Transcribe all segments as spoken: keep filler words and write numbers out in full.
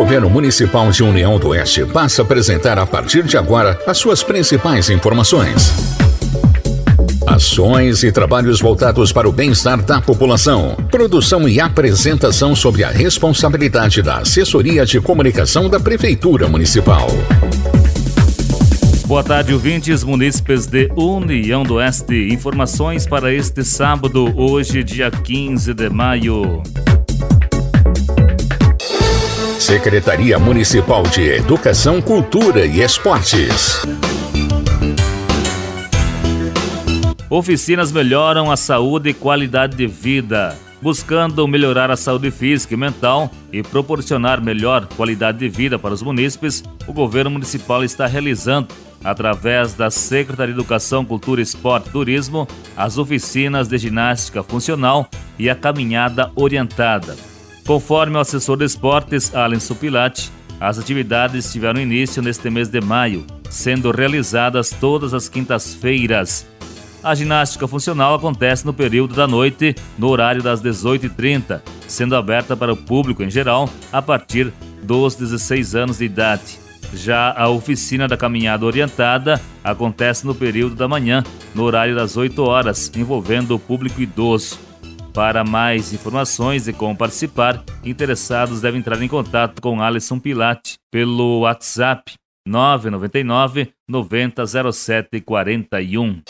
Governo Municipal de União do Oeste passa a apresentar a partir de agora as suas principais informações. Ações e trabalhos voltados para o bem-estar da população. Produção e apresentação sob a responsabilidade da Assessoria de Comunicação da Prefeitura Municipal. Boa tarde, ouvintes munícipes de União do Oeste. Informações para este sábado, hoje, dia quinze de maio. Secretaria Municipal de Educação, Cultura e Esportes. Oficinas melhoram a saúde e qualidade de vida. Buscando melhorar a saúde física e mental e proporcionar melhor qualidade de vida para os munícipes, o governo municipal está realizando, através da Secretaria de Educação, Cultura, Esporte e Turismo, as oficinas de ginástica funcional e a caminhada orientada. Conforme o assessor de esportes, Alisson Pilati, as atividades tiveram início neste mês de maio, sendo realizadas todas as quintas-feiras. A ginástica funcional acontece no período da noite, no horário das dezoito e trinta, sendo aberta para o público em geral a partir dos dezesseis anos de idade. Já a oficina da caminhada orientada acontece no período da manhã, no horário das oito horas, envolvendo o público idoso. Para mais informações e como participar, interessados devem entrar em contato com Alisson Pilati pelo WhatsApp nove nove nove, noventa, zero sete, quarenta e um.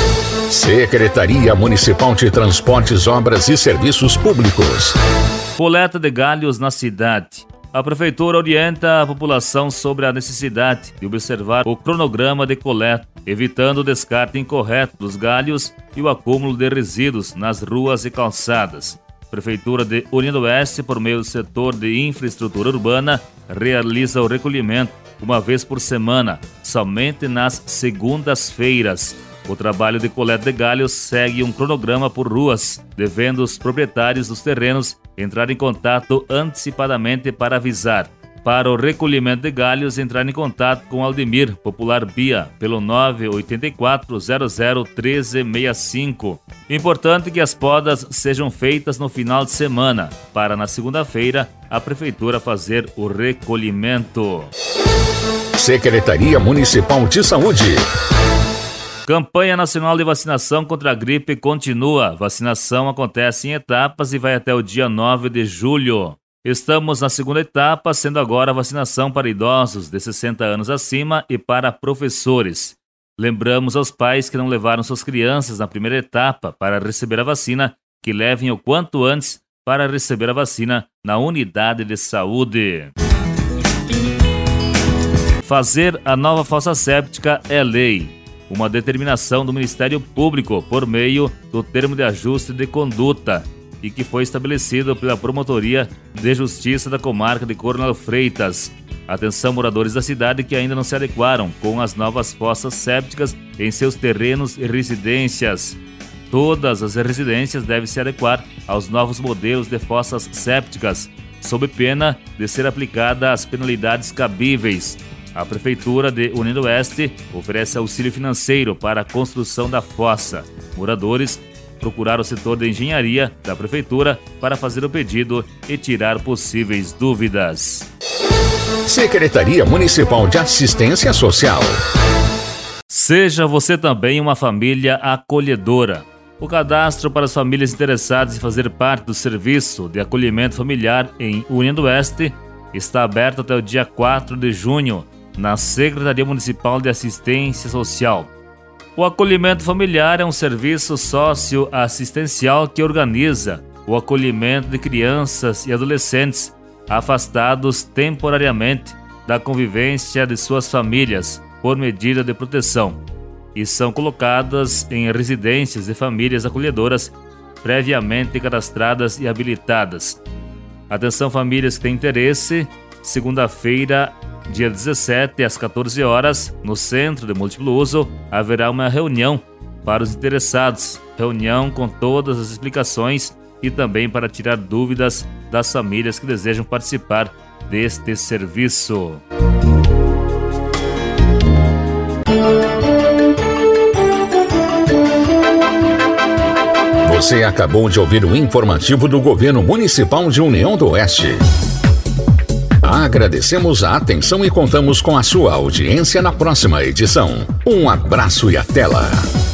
Secretaria Municipal de Transportes, Obras e Serviços Públicos. Coleta de galhos na cidade. A Prefeitura orienta a população sobre a necessidade de observar o cronograma de coleta, evitando o descarte incorreto dos galhos e o acúmulo de resíduos nas ruas e calçadas. Prefeitura de União do Oeste, por meio do setor de infraestrutura urbana, realiza o recolhimento uma vez por semana, somente nas segundas-feiras. O trabalho de coleta de galhos segue um cronograma por ruas, devendo os proprietários dos terrenos entrar em contato antecipadamente para avisar. Para o recolhimento de galhos, entrar em contato com Aldemir, popular Bia, pelo nove oito quatro, zero zero, um três seis cinco. Importante que as podas sejam feitas no final de semana, para na segunda-feira a Prefeitura fazer o recolhimento. Secretaria Municipal de Saúde. Campanha Nacional de Vacinação contra a Gripe continua. Vacinação acontece em etapas e vai até o dia nove de julho. Estamos na segunda etapa, sendo agora a vacinação para idosos de sessenta anos acima e para professores. Lembramos aos pais que não levaram suas crianças na primeira etapa para receber a vacina, que levem o quanto antes para receber a vacina na unidade de saúde. Fazer a nova fossa séptica é lei. Uma determinação do Ministério Público por meio do termo de ajuste de conduta e que foi estabelecido pela Promotoria de Justiça da Comarca de Coronel Freitas. Atenção, moradores da cidade que ainda não se adequaram com as novas fossas sépticas em seus terrenos e residências. Todas as residências devem se adequar aos novos modelos de fossas sépticas, sob pena de ser aplicada as penalidades cabíveis. A Prefeitura de União do Oeste oferece auxílio financeiro para a construção da fossa. Moradores procuraram o setor de engenharia da Prefeitura para fazer o pedido e tirar possíveis dúvidas. Secretaria Municipal de Assistência Social. Seja você também uma família acolhedora. O cadastro para as famílias interessadas em fazer parte do serviço de acolhimento familiar em União do Oeste está aberto até o dia quatro de junho. Na Secretaria Municipal de Assistência Social. O acolhimento familiar é um serviço socioassistencial que organiza o acolhimento de crianças e adolescentes afastados temporariamente da convivência de suas famílias por medida de proteção e são colocadas em residências de famílias acolhedoras previamente cadastradas e habilitadas. Atenção, famílias que têm interesse, segunda-feira, dia dezessete, às quatorze horas, no Centro de Múltiplo Uso, haverá uma reunião para os interessados. Reunião com todas as explicações e também para tirar dúvidas das famílias que desejam participar deste serviço. Você acabou de ouvir o informativo do Governo Municipal de União do Oeste. Agradecemos a atenção e contamos com a sua audiência na próxima edição. Um abraço e até lá.